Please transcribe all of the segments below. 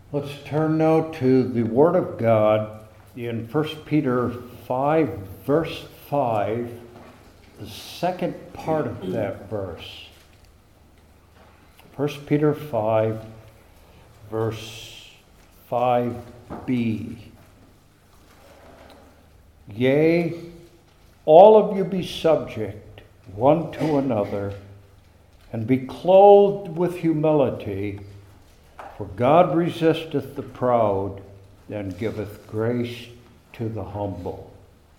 Let's turn now to the Word of God in 1 Peter 5, verse 5, the second part of that verse. 1 Peter 5, verse 5b. Yea, all of you be subject one to another, and be clothed with humility, for God resisteth the proud, and giveth grace to the humble.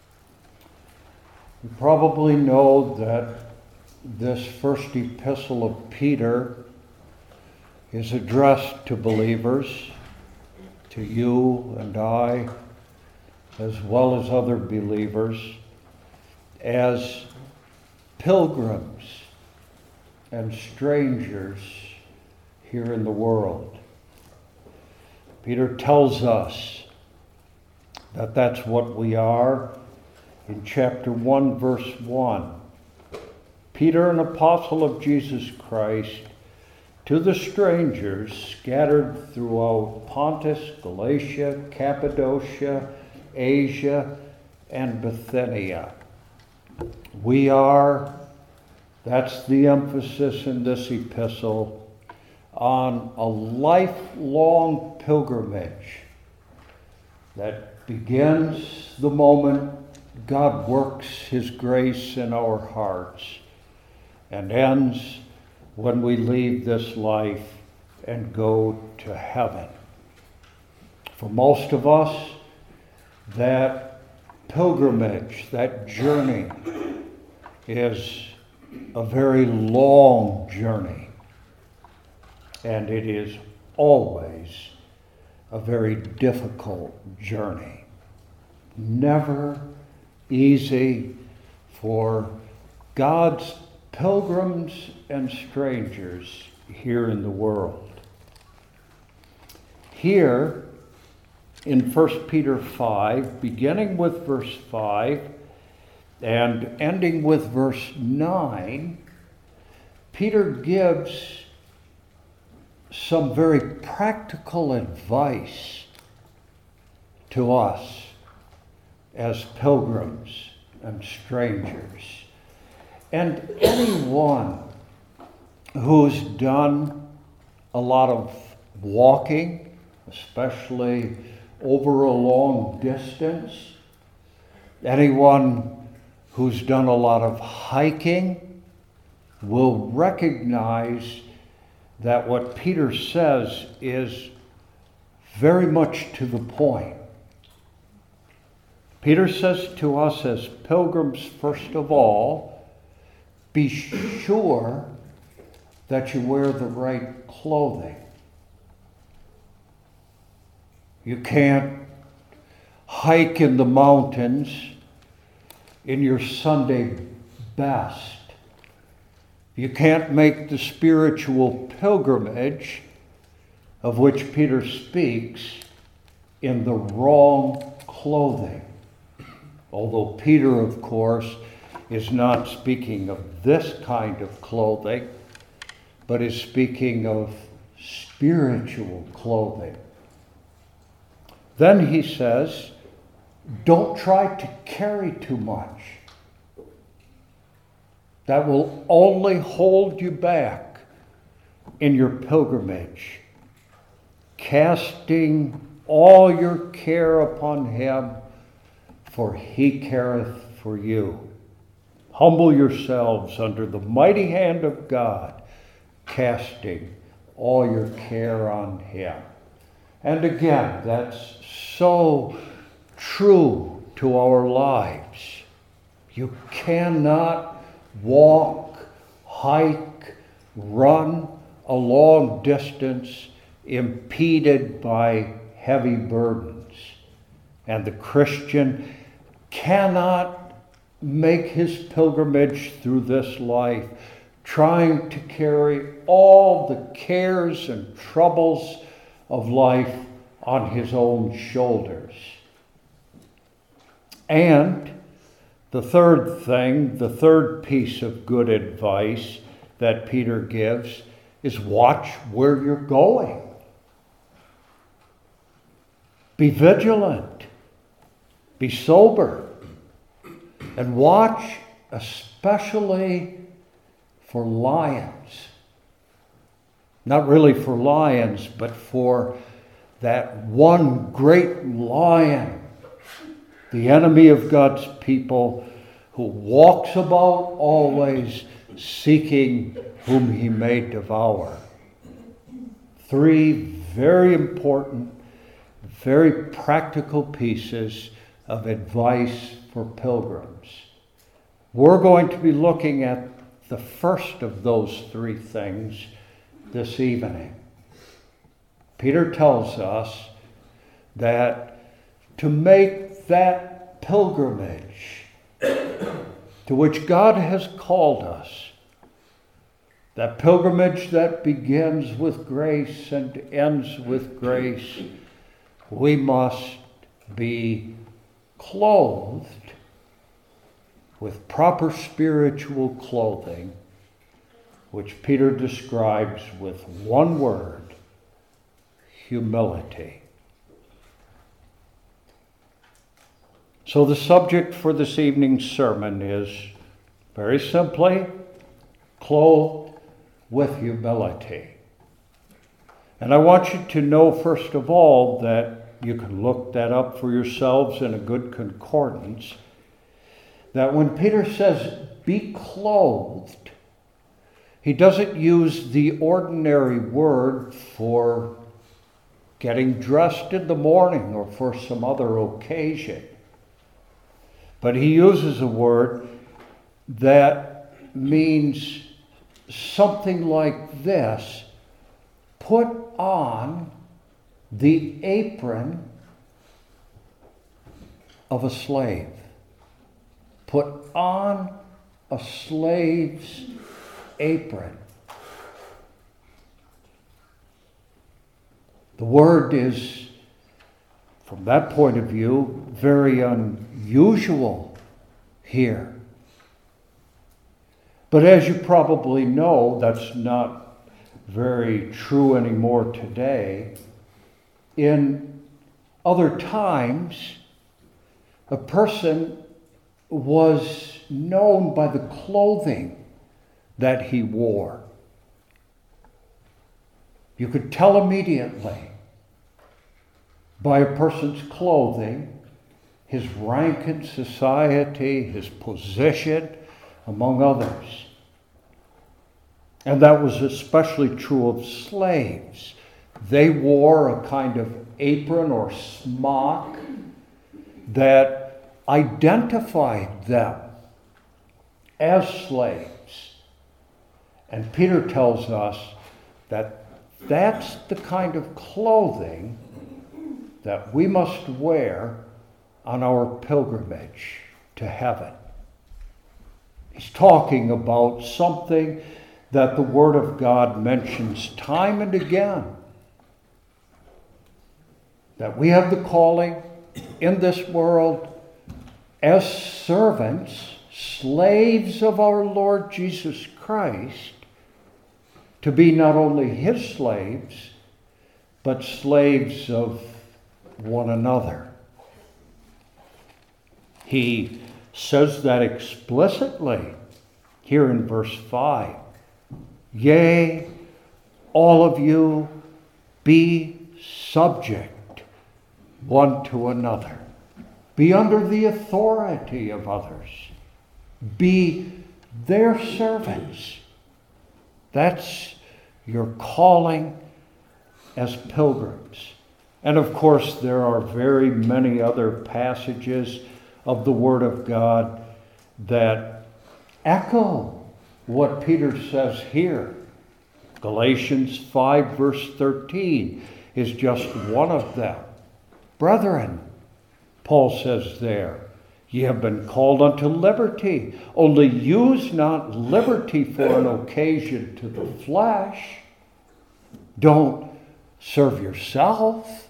You probably know that this first epistle of Peter is addressed to believers, to you and I, as well as other believers, as pilgrims and strangers here in the world. Peter tells us that that's what we are in chapter 1, verse 1. Peter, an apostle of Jesus Christ, to the strangers scattered throughout Pontus, Galatia, Cappadocia, Asia, and Bithynia. We are, that's the emphasis in this epistle, on a lifelong pilgrimage that begins the moment God works His grace in our hearts and ends when we leave this life and go to heaven. For most of us, that pilgrimage, that journey, is a very long journey. And it is always a very difficult journey. Never easy for God's pilgrims and strangers here in the world. Here in 1 Peter 5, beginning with verse 5 and ending with verse 9, Peter gives some very practical advice to us as pilgrims and strangers. And anyone who's done a lot of walking, especially over a long distance, anyone who's done a lot of hiking will recognize that what Peter says is very much to the point. Peter says to us as pilgrims, first of all, be sure that you wear the right clothing. You can't hike in the mountains in your Sunday best. You can't make the spiritual pilgrimage of which Peter speaks in the wrong clothing. Although Peter, of course, is not speaking of this kind of clothing, but is speaking of spiritual clothing. Then he says, don't try to carry too much. That will only hold you back in your pilgrimage. Casting all your care upon Him, for He careth for you. Humble yourselves under the mighty hand of God, casting all your care on Him. And again, that's so true to our lives. You cannot walk, hike, run a long distance impeded by heavy burdens. And the Christian cannot make his pilgrimage through this life trying to carry all the cares and troubles of life on his own shoulders. And the third thing, the third piece of good advice that Peter gives is watch where you're going. Be vigilant. Be sober. And watch especially for lions. Not really for lions, but for that one great lion, the enemy of God's people, who walks about always seeking whom he may devour. 3 very important, very practical pieces of advice for pilgrims. We're going to be looking at the first of those 3 things this evening. Peter tells us that to make that pilgrimage to which God has called us, that pilgrimage that begins with grace and ends with grace, we must be clothed with proper spiritual clothing, which Peter describes with one word: humility. So the subject for this evening's sermon is, very simply, clothed with humility. And I want you to know, first of all, that you can look that up for yourselves in a good concordance, that when Peter says, be clothed, he doesn't use the ordinary word for getting dressed in the morning or for some other occasion. But he uses a word that means something like this: put on the apron of a slave. Put on a slave's apron. The word is, from that point of view, very unusual here. But as you probably know, that's not very true anymore today. In other times, a person was known by the clothing that he wore. You could tell immediately by a person's clothing his rank in society, his position, among others. And that was especially true of slaves. They wore a kind of apron or smock that identified them as slaves. And Peter tells us that that's the kind of clothing that we must wear on our pilgrimage to heaven. He's talking about something that the Word of God mentions time and again. That we have the calling in this world as servants, slaves of our Lord Jesus Christ, to be not only His slaves, but slaves of one another. He says that explicitly here in verse 5. Yea, all of you be subject one to another. Be under the authority of others. Be their servants. That's your calling as pilgrims. And of course, there are very many other passages of the Word of God that echo what Peter says here. Galatians 5 verse 13 is just one of them. Brethren, Paul says there, ye have been called unto liberty. Only use not liberty for an occasion to the flesh. Don't serve yourself,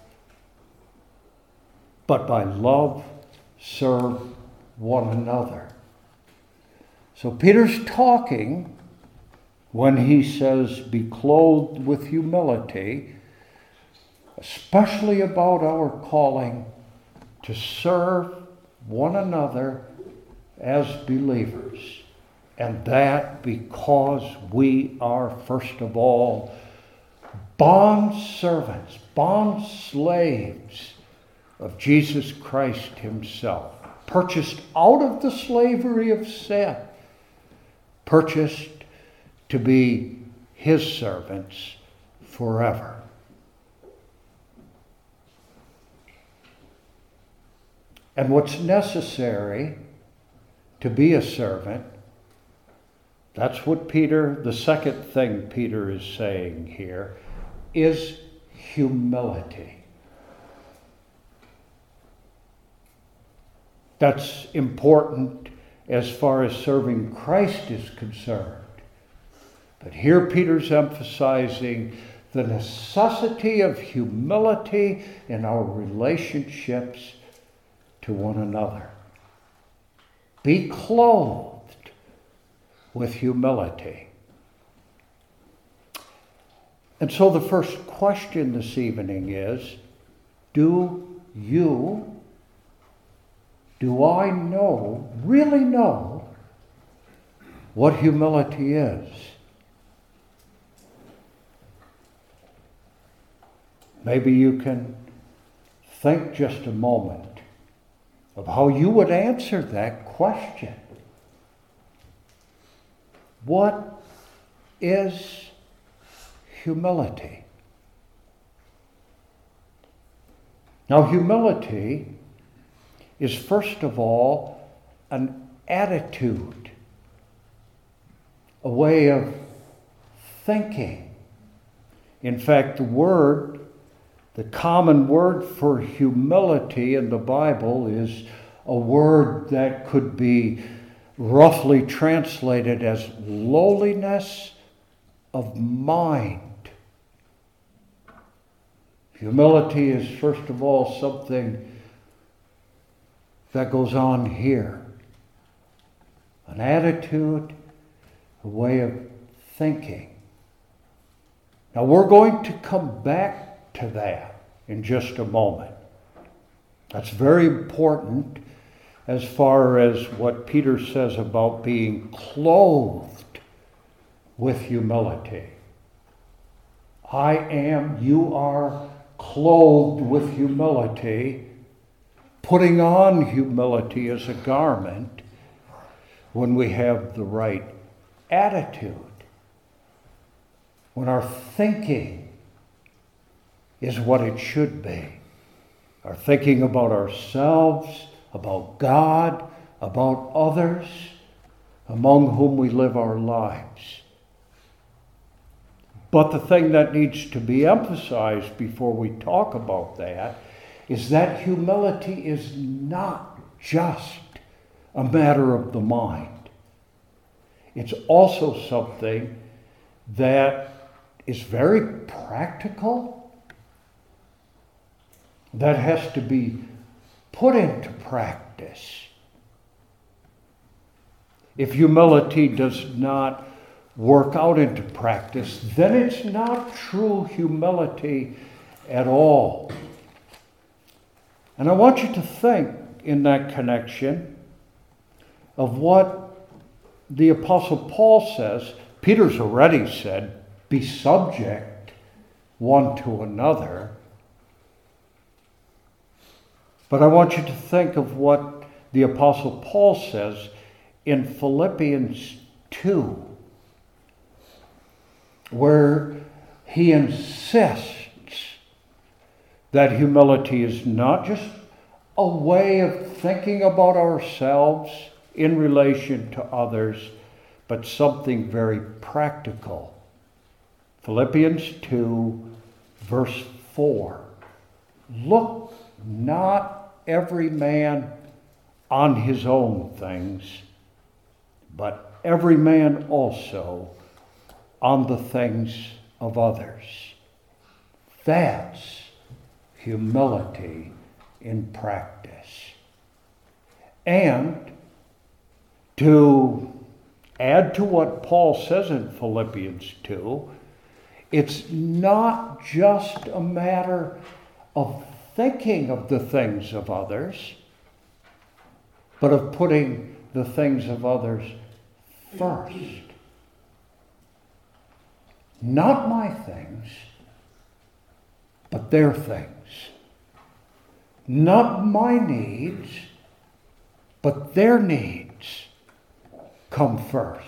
but by love serve one another. So Peter's talking when he says, be clothed with humility, especially about our calling to serve one another as believers. And that because we are, first of all, bond servants, bond slaves of Jesus Christ himself, purchased out of the slavery of sin, purchased to be his servants forever. And what's necessary to be a servant, that's what the second thing Peter is saying here, is humility. That's important as far as serving Christ is concerned. But here Peter's emphasizing the necessity of humility in our relationships to one another. Be clothed with humility. And so the first question this evening is, do I really know what humility is? Maybe you can think just a moment of how you would answer that question. What is humility? Now, humility is first of all an attitude, a way of thinking. In fact, the common word for humility in the Bible is a word that could be roughly translated as lowliness of mind. Humility is, first of all, something that goes on here. An attitude, a way of thinking. Now, we're going to come back to that in just a moment. That's very important as far as what Peter says about being clothed with humility. You are clothed with humility, putting on humility as a garment when we have the right attitude, when our thinking is what it should be. Our thinking about ourselves, about God, about others among whom we live our lives. But the thing that needs to be emphasized before we talk about that is that humility is not just a matter of the mind. It's also something that is very practical, that has to be put into practice. If humility does not work out into practice, then it's not true humility at all. And I want you to think in that connection of what the Apostle Paul says. Peter's already said, be subject one to another. But I want you to think of what the Apostle Paul says in Philippians 2, where he insists that humility is not just a way of thinking about ourselves in relation to others, but something very practical. Philippians 2, verse 4. Look not every man on his own things, but every man also on the things of others. That's humility in practice. And to add to what Paul says in Philippians 2, It's not just a matter of thinking of the things of others, but of putting the things of others first. Not my things, but their things. Not my needs, but their needs come first.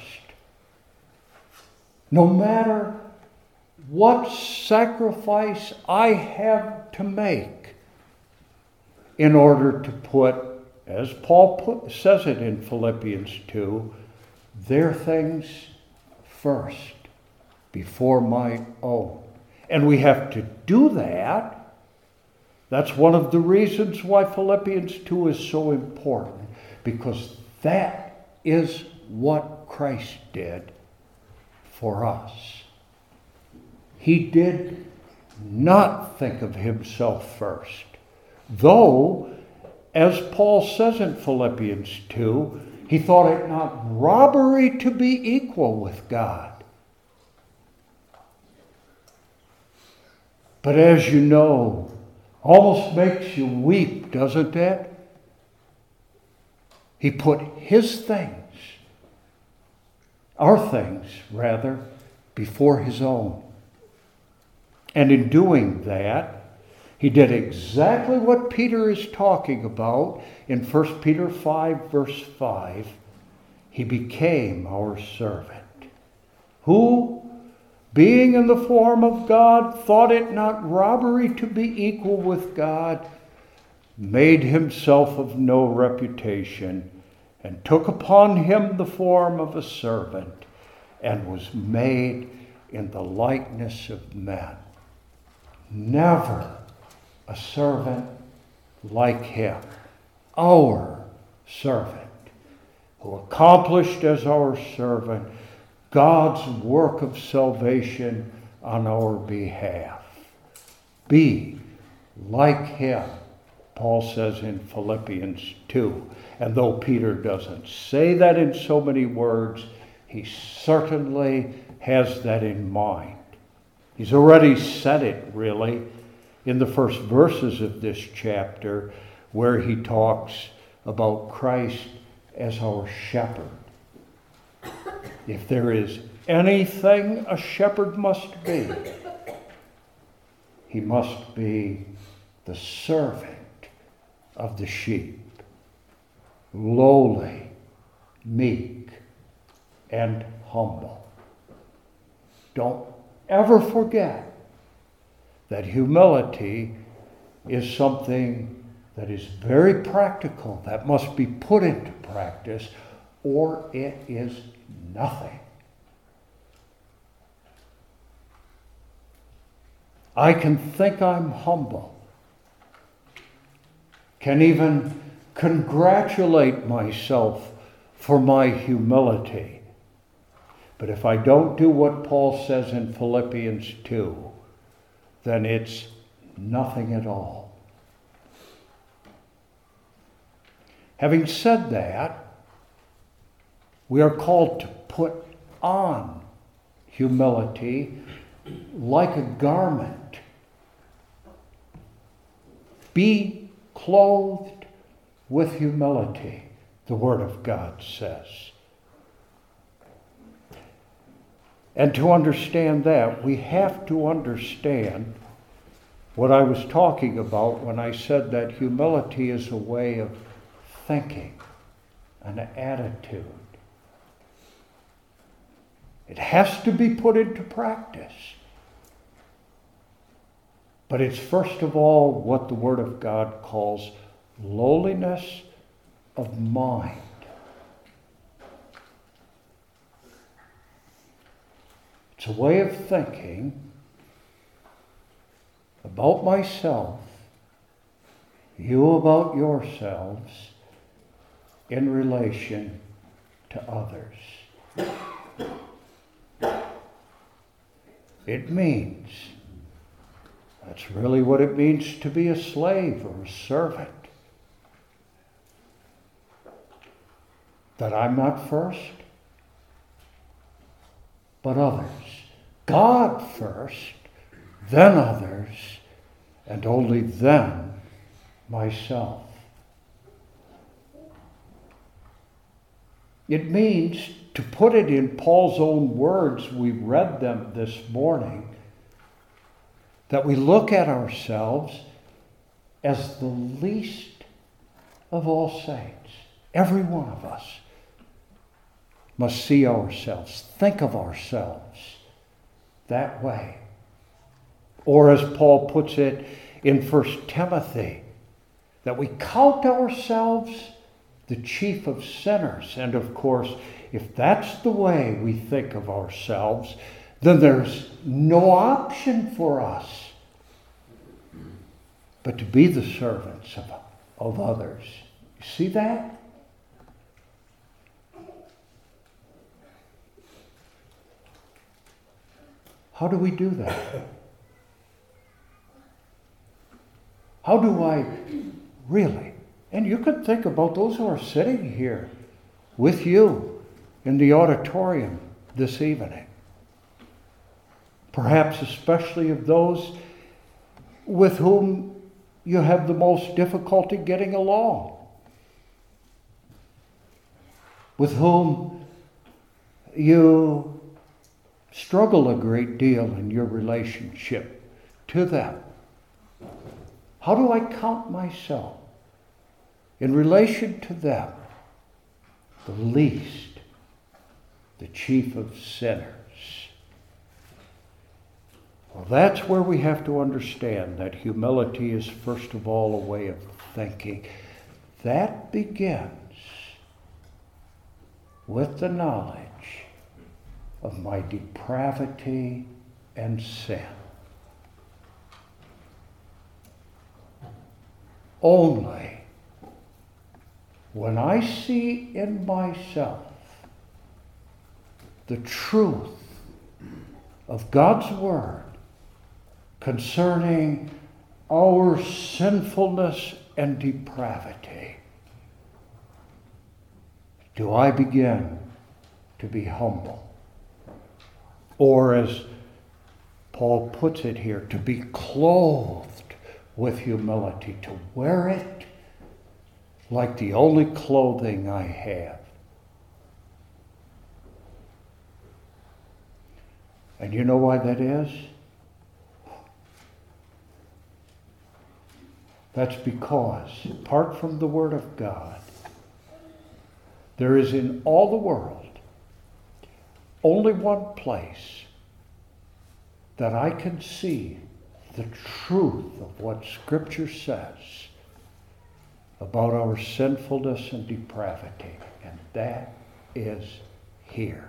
No matter what sacrifice I have to make in order to put, as Paul says it in Philippians 2, their things first before my own. And we have to do that. That's one of the reasons why Philippians 2 is so important, because that is what Christ did for us. He did not think of himself first, though, as Paul says in Philippians 2, he thought it not robbery to be equal with God. But as you know, almost makes you weep, doesn't it? He put his things, our things rather, before his own. And in doing that, he did exactly what Peter is talking about in 1 Peter 5, verse 5. He became our servant, who, being in the form of God, thought it not robbery to be equal with God, made himself of no reputation, and took upon him the form of a servant, and was made in the likeness of men. Never a servant like him, our servant, who accomplished as our servant God's work of salvation on our behalf. Be like him, Paul says in Philippians 2. And though Peter doesn't say that in so many words, he certainly has that in mind. He's already said it, really, in the first verses of this chapter, where he talks about Christ as our shepherd. If there is anything a shepherd must be, he must be the servant of the sheep, lowly, meek, and humble. Don't ever forget that humility is something that is very practical, that must be put into practice, or it is nothing. I can think I'm humble, can even congratulate myself for my humility. But if I don't do what Paul says in Philippians 2, then it's nothing at all. Having said that, we are called to put on humility like a garment. Be clothed with humility, the Word of God says. And to understand that, we have to understand what I was talking about when I said that humility is a way of thinking, an attitude. It has to be put into practice. But it's first of all what the Word of God calls lowliness of mind. It's a way of thinking about myself, you about yourselves, in relation to others. It means, that's really what it means to be a slave or a servant. That I'm not first, but others. God first, then others, and only then myself. It means, to put it in Paul's own words, we read them this morning, that we look at ourselves as the least of all saints. Every one of us must see ourselves, think of ourselves that way. Or as Paul puts it in 1 Timothy, that we count ourselves the chief of sinners. And of course, if that's the way we think of ourselves, then there's no option for us but to be the servants of others. You see that? How do we do that? How do I really? And you could think about those who are sitting here with you in the auditorium this evening. Perhaps especially of those with whom you have the most difficulty getting along, with whom you struggle a great deal in your relationship to them. How do I count myself in relation to them the least, the chief of sinners? Well, that's where we have to understand that humility is first of all a way of thinking. That begins with the knowledge of my depravity and sin. Only when I see in myself the truth of God's Word concerning our sinfulness and depravity, do I begin to be humble. Or as Paul puts it here, to be clothed with humility, to wear it like the only clothing I have. And you know why that is? That's because, apart from the Word of God, there is in all the world only one place that I can see the truth of what Scripture says about our sinfulness and depravity, and that is here.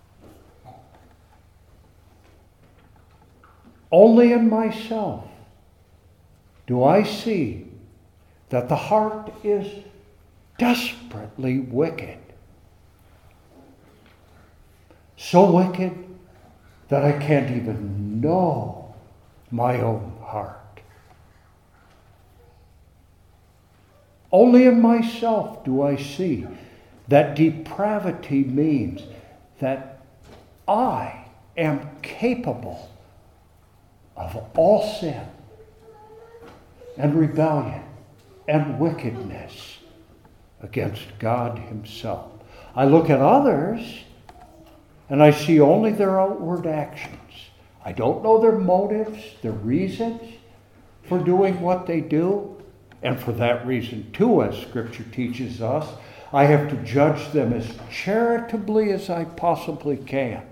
Only in myself do I see that the heart is desperately wicked. So wicked that I can't even know my own heart. Only in myself do I see that depravity means that I am capable of all sin and rebellion and wickedness against God Himself. I look at others and I see only their outward actions. I don't know their motives, their reasons for doing what they do. And for that reason, too, as Scripture teaches us, I have to judge them as charitably as I possibly can.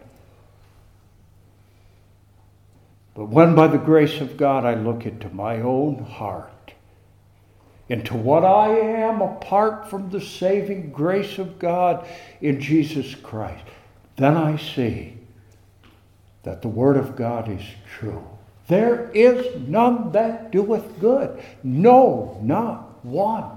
But when by the grace of God I look into my own heart, into what I am apart from the saving grace of God in Jesus Christ, then I see that the Word of God is true. There is none that doeth good. No, not one.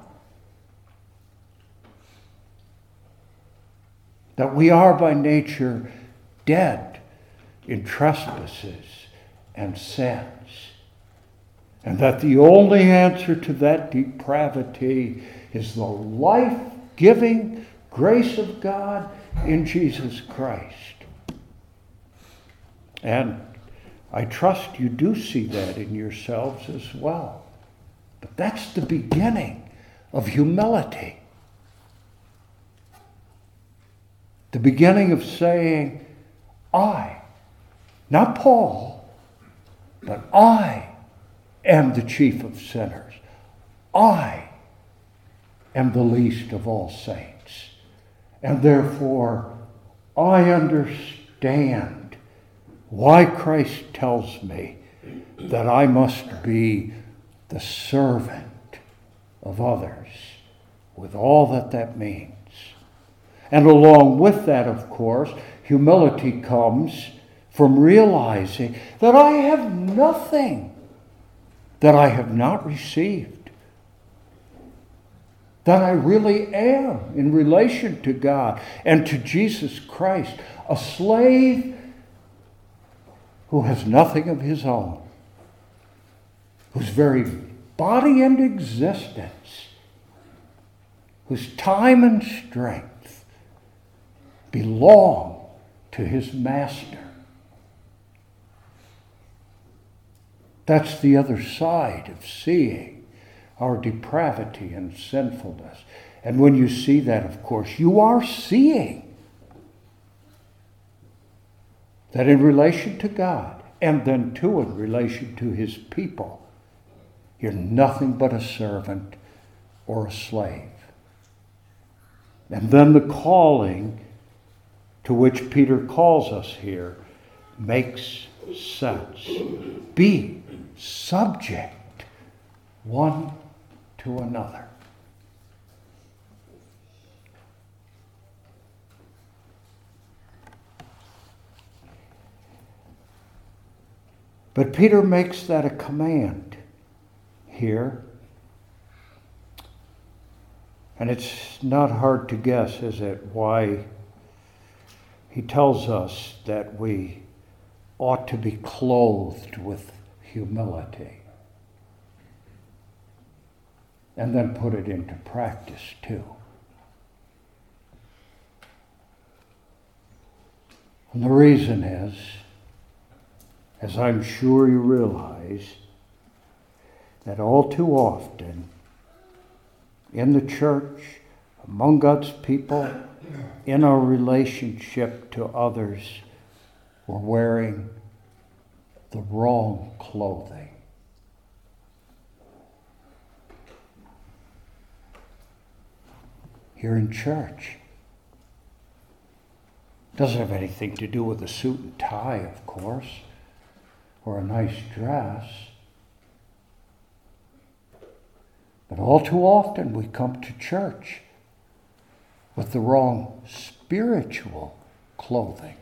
That we are by nature dead in trespasses and sins. And that the only answer to that depravity is the life-giving grace of God in Jesus Christ. And I trust you do see that in yourselves as well. But that's the beginning of humility. The beginning of saying, I, not Paul, but I am the chief of sinners. I am the least of all saints. And therefore, I understand why Christ tells me that I must be the servant of others, with all that means. And along with that, of course, humility comes from realizing that I have nothing that I have not received, that I really am in relation to God and to Jesus Christ, a slave who has nothing of his own, whose very body and existence, whose time and strength belong to his master. That's the other side of seeing our depravity and sinfulness. And when you see that, of course, you are seeing that in relation to God, and then too in relation to his people, you're nothing but a servant or a slave. And then the calling to which Peter calls us here makes sense. Be subject one to another. But Peter makes that a command here. And it's not hard to guess, is it, why he tells us that we ought to be clothed with humility. And then put it into practice too. And the reason is, as I'm sure you realize, that all too often in the church, among God's people, in our relationship to others, we're wearing the wrong clothing. Here in church. Doesn't have anything to do with a suit and tie, of course, or a nice dress. But all too often we come to church with the wrong spiritual clothing.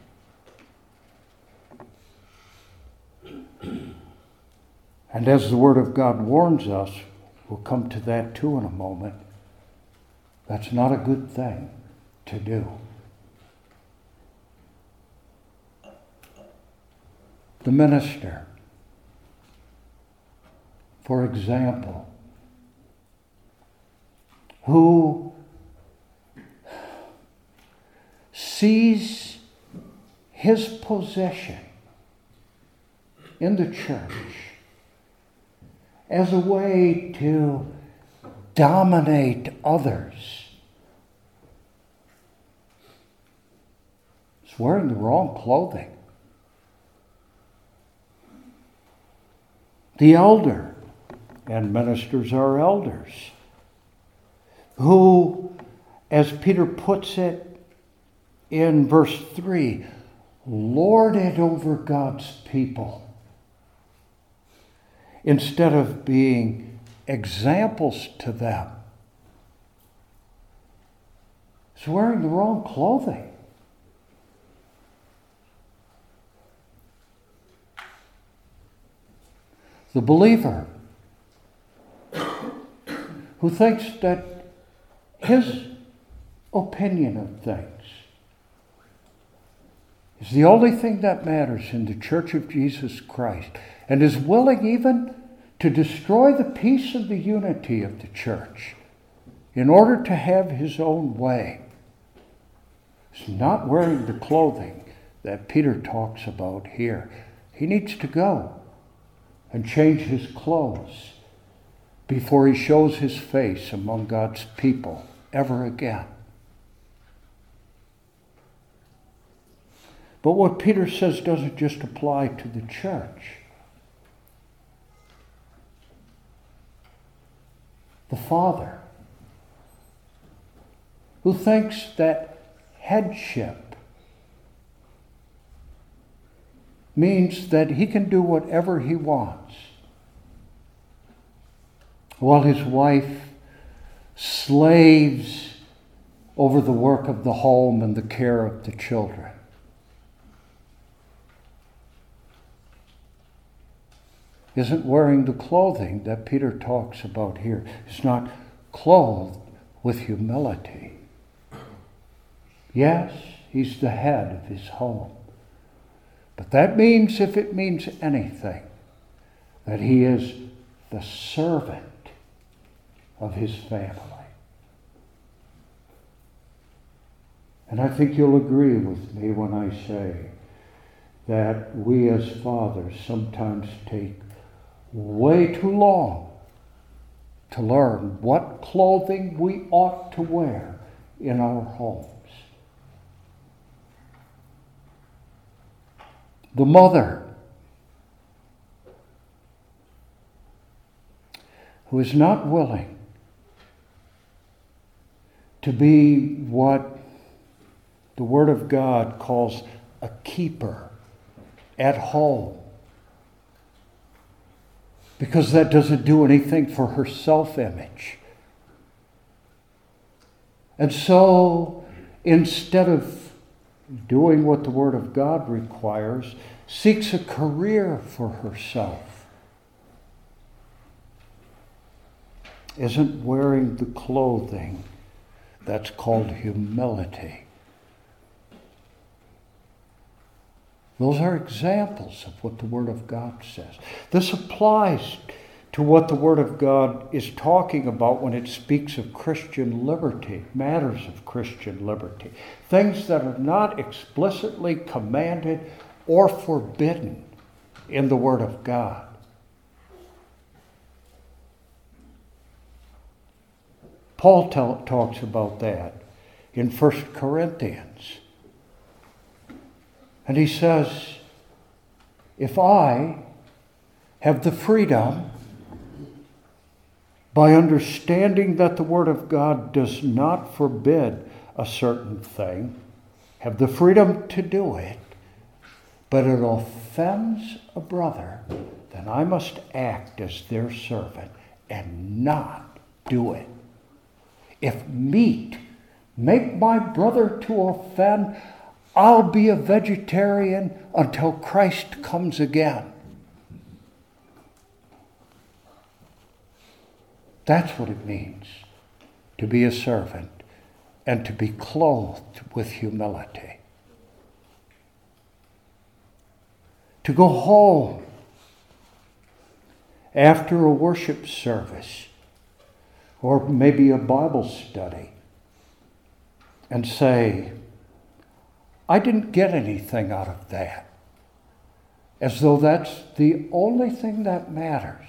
And as the Word of God warns us, we'll come to that too in a moment, that's not a good thing to do. The minister, for example, who sees his position in the church as a way to dominate others, is wearing the wrong clothing. The elder, and ministers are elders, who, as Peter puts it in verse 3, lord it over God's people, instead of being examples to them. Is wearing the wrong clothing. The believer who thinks that his opinion of things is the only thing that matters in the Church of Jesus Christ, and is willing even to destroy the peace and the unity of the church in order to have his own way, is not wearing the clothing that Peter talks about here. He needs to go and change his clothes before he shows his face among God's people ever again. But what Peter says doesn't just apply to the church. The father, who thinks that headship means that he can do whatever he wants, while his wife slaves over the work of the home and the care of the children. Isn't wearing the clothing that Peter talks about here. Is not clothed with humility. Yes, he's the head of his home. But that means, if it means anything, that he is the servant of his family. And I think you'll agree with me when I say that we as fathers sometimes take way too long to learn what clothing we ought to wear in our homes. The mother who is not willing to be what the Word of God calls a keeper at home, because that doesn't do anything for her self-image. And so, instead of doing what the Word of God requires, seeks a career for herself, isn't wearing the clothing that's called humility. Those are examples of what the Word of God says. This applies to what the Word of God is talking about when it speaks of Christian liberty, matters of Christian liberty, things that are not explicitly commanded or forbidden in the Word of God. Paul talks about that in 1 Corinthians. And he says, if I have the freedom, by understanding that the Word of God does not forbid a certain thing, have the freedom to do it, but it offends a brother, then I must act as their servant and not do it. If meat make my brother to offend, I'll be a vegetarian until Christ comes again. That's what it means to be a servant and to be clothed with humility. To go home after a worship service or maybe a Bible study and say, I didn't get anything out of that, as though that's the only thing that matters,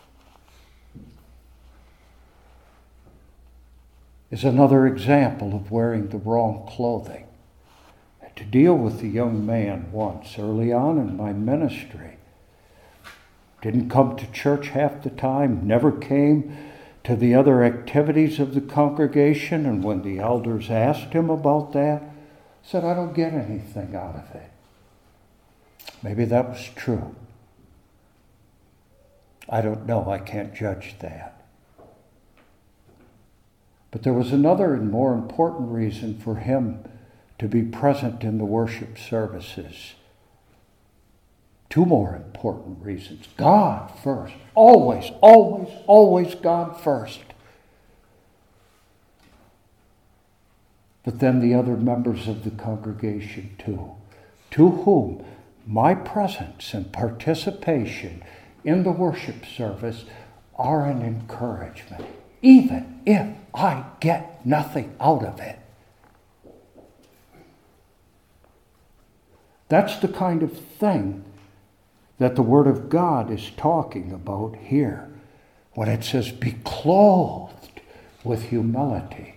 is another example of wearing the wrong clothing. To deal with a young man once, early on in my ministry, didn't come to church half the time, never came to the other activities of the congregation, and when the elders asked him about that, said, I don't get anything out of it. Maybe that was true. I don't know. I can't judge that. But there was another and more important reason for him to be present in the worship services. Two more important reasons. God first. Always, always, always God first. But then the other members of the congregation too, to whom my presence and participation in the worship service are an encouragement, even if I get nothing out of it. That's the kind of thing that the Word of God is talking about here when it says, be clothed with humility.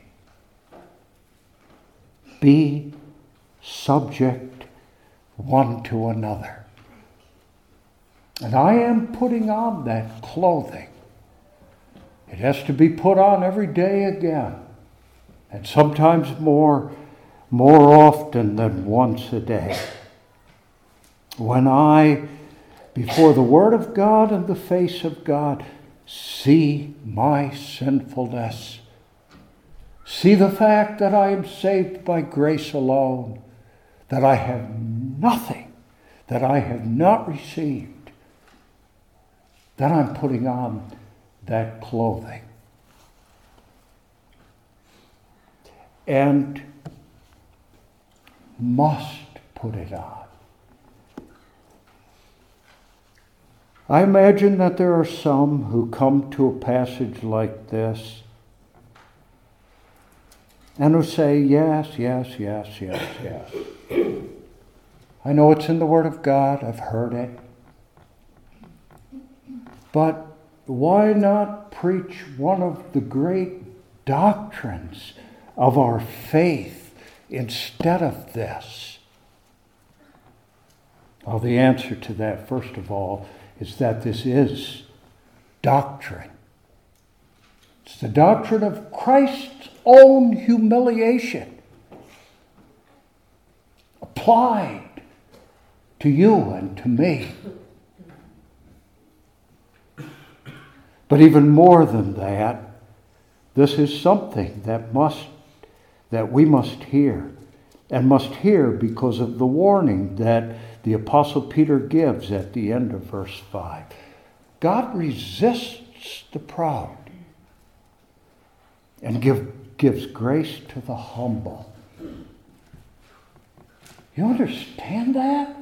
Be subject one to another. And I am putting on that clothing. It has to be put on every day again, and sometimes more often than once a day. When I, before the Word of God and the face of God, see my sinfulness, see the fact that I am saved by grace alone, that I have nothing that I have not received, then I'm putting on that clothing. And must put it on. I imagine that there are some who come to a passage like this and who say, yes. I know it's in the Word of God, I've heard it. But why not preach one of the great doctrines of our faith instead of this? Well, the answer to that, first of all, is that this is doctrine. It's the doctrine of Christ's own humiliation applied to you and to me. But even more than that, this is something that we must hear, and must hear because of the warning that the Apostle Peter gives at the end of verse 5. God resists the proud and gives grace to the humble. You understand that?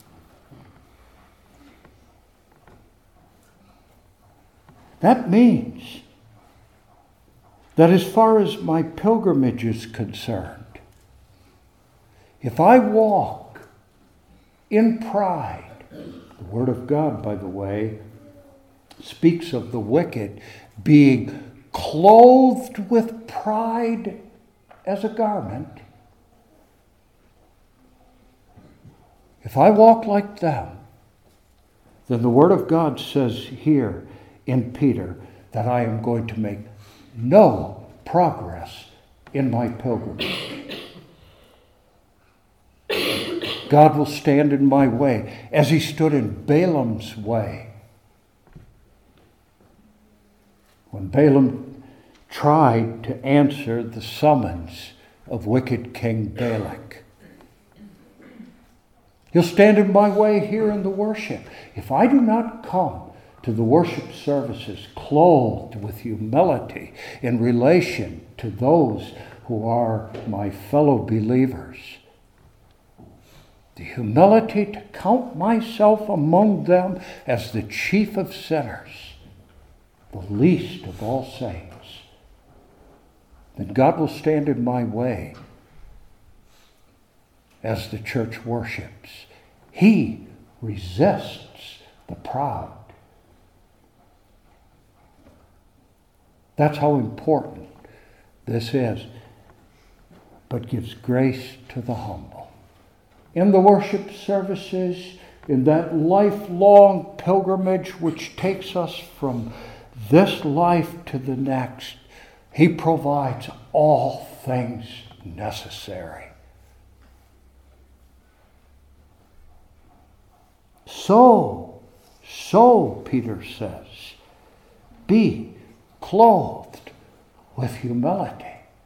That means that as far as my pilgrimage is concerned, if I walk in pride, the Word of God, by the way, speaks of the wicked being clothed with pride as a garment. If I walk like them, then the Word of God says here in Peter that I am going to make no progress in my pilgrimage. God will stand in my way as he stood in Balaam's way. When Balaam tried to answer the summons of wicked King Balak. He'll stand in my way here in the worship. If I do not come to the worship services clothed with humility in relation to those who are my fellow believers, the humility to count myself among them as the chief of sinners, the least of all saints, then God will stand in my way as the church worships. He resists the proud. That's how important this is, but gives grace to the humble. In the worship services, in that lifelong pilgrimage which takes us from this life to the next, he provides all things necessary. So, Peter says, be clothed with humility.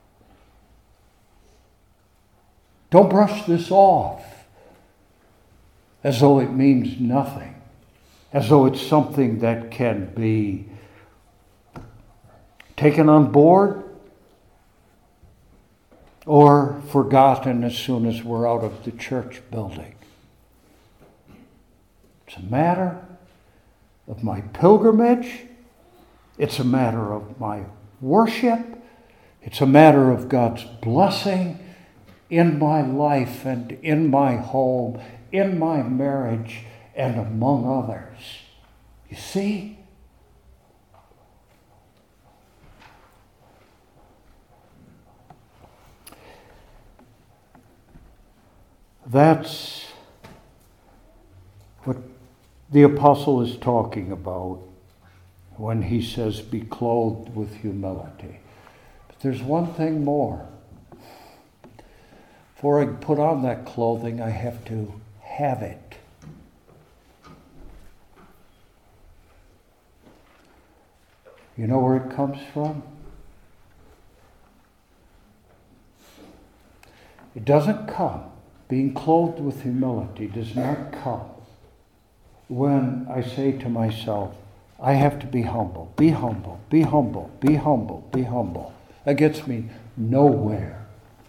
Don't brush this off as though it means nothing, as though it's something that can be taken on board or forgotten as soon as we're out of the church building. It's a matter of my pilgrimage. It's a matter of my worship. It's a matter of God's blessing in my life and in my home in my marriage and among others. You see? That's what the apostle is talking about when he says, be clothed with humility. But there's one thing more. Before I put on that clothing, I have to have it. You know where it comes from? It doesn't come. Being clothed with humility does not come when I say to myself, I have to be humble, be humble, be humble, be humble, be humble. That gets me nowhere.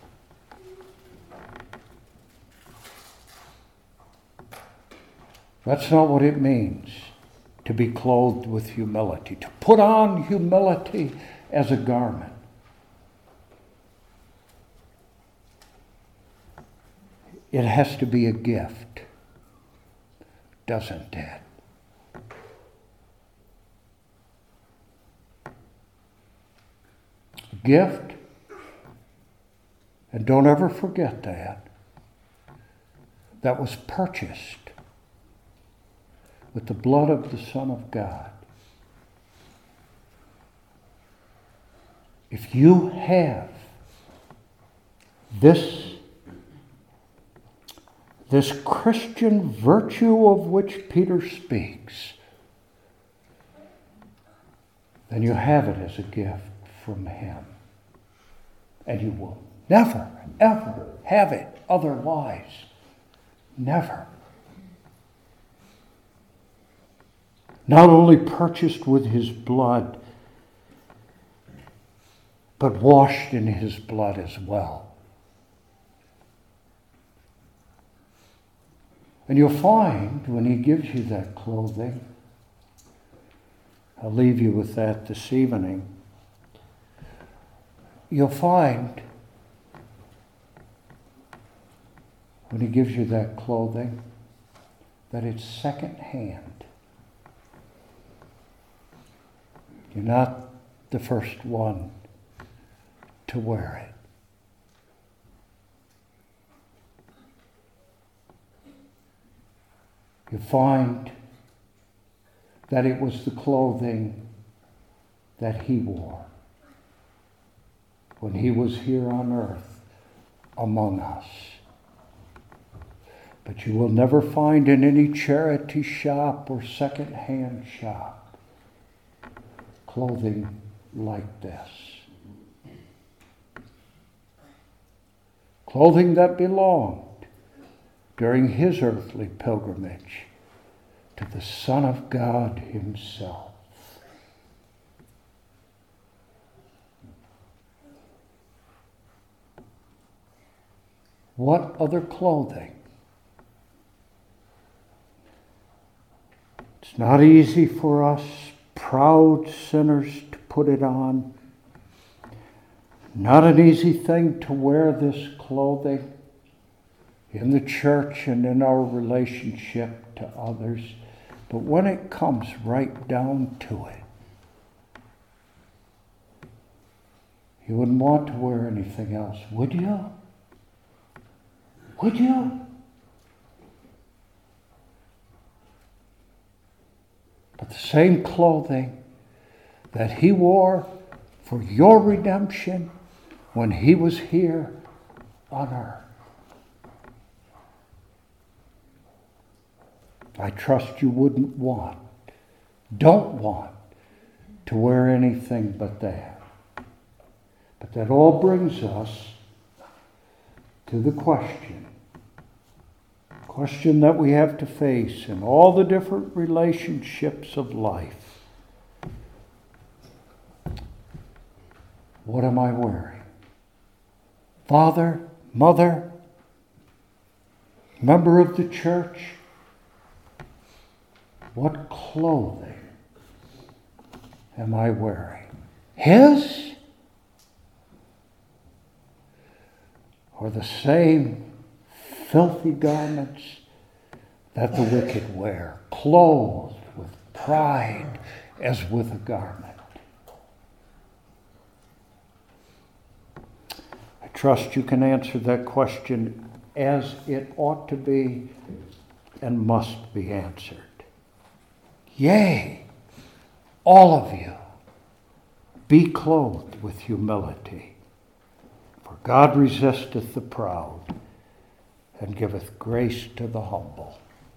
That's not what it means to be clothed with humility, to put on humility as a garment. It has to be a gift, doesn't it? A gift, and don't ever forget that was purchased with the blood of the Son of God. If you have this Christian virtue of which Peter speaks, then you have it as a gift from him. And you will never, ever have it otherwise. Never. Not only purchased with his blood, but washed in his blood as well. And you'll find when he gives you that clothing, I'll leave you with that this evening, you'll find when he gives you that clothing that it's second-hand. You're not the first one to wear it. You find that it was the clothing that he wore when he was here on earth among us. But you will never find in any charity shop or second-hand shop clothing like this. Clothing that belonged during his earthly pilgrimage to the Son of God himself. What other clothing? It's not easy for us proud sinners to put it on. Not an easy thing to wear this clothing in the church and in our relationship to others. But when it comes right down to it, you wouldn't want to wear anything else, would you? Would you? But the same clothing that he wore for your redemption when he was here on earth. I trust you wouldn't don't want to wear anything but that. But that all brings us to the question that we have to face in all the different relationships of life. What am I wearing? Father, mother, member of the church, what clothing am I wearing? His? Or the same filthy garments that the wicked wear, clothed with pride as with a garment. I trust you can answer that question as it ought to be and must be answered. Yea, all of you, be clothed with humility, for God resisteth the proud and giveth grace to the humble.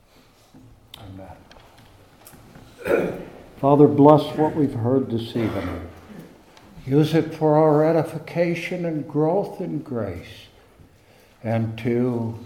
Amen. Father, bless what we've heard this evening. Use it for our edification and growth in grace, and to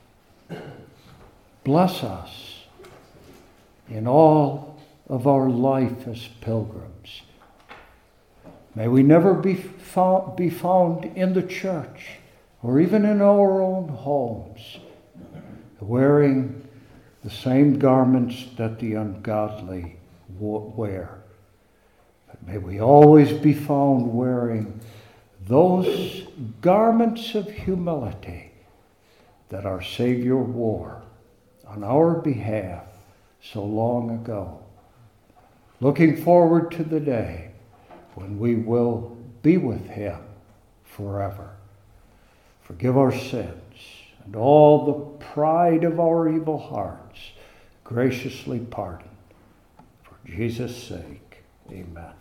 bless us in all of our life as pilgrims. May we never be found in the church or even in our own homes wearing the same garments that the ungodly wear. But may we always be found wearing those garments of humility that our Savior wore on our behalf so long ago. Looking forward to the day when we will be with him forever. Forgive our sins and all the pride of our evil hearts graciously pardon. For Jesus' sake, amen.